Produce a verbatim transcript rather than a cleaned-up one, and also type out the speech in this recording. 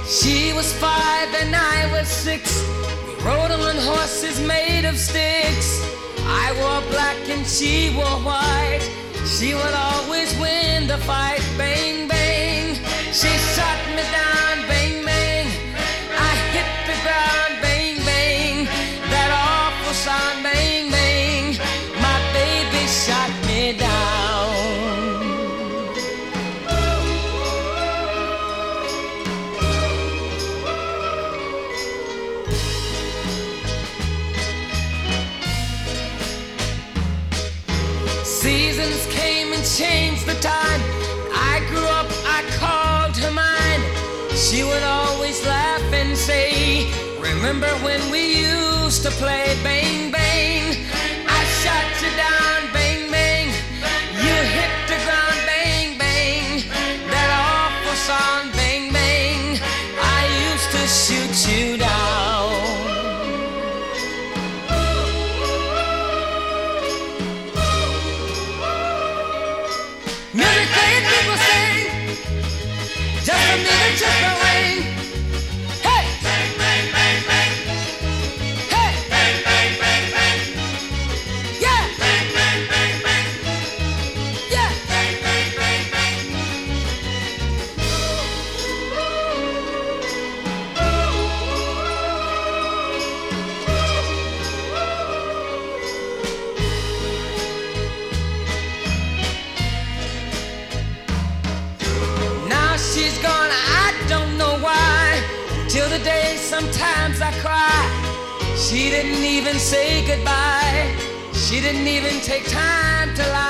She was five and I was six. We rode on horses made of sticks. I wore black and she wore white. She would always win the fight. Bang, bang, she shot me down. Bang, bang, I hit the ground. Bang, bang, that awful sound. Bang, bang, my baby shot me down. Seasons came and changed the time. I grew up, I called her mine. She would always laugh and say, remember when we used to play? Bang, bang, I shot you down. Bang, bang, you hit the ground. Bang, bang, that awful song. Bang, bang, I used to shoot you down. Music playing, people sing. Just a minute, just a ring. Hey! Bang, bang, bang, bang. Hey! Bang, bang, bang, bang. Yeah! Bang, bang, bang, bang. Yeah! Bang, bang, bang, bang. Now she's gone, I don't know why. Till the day sometimes I cry. She didn't even say goodbye. She didn't even take time to lie.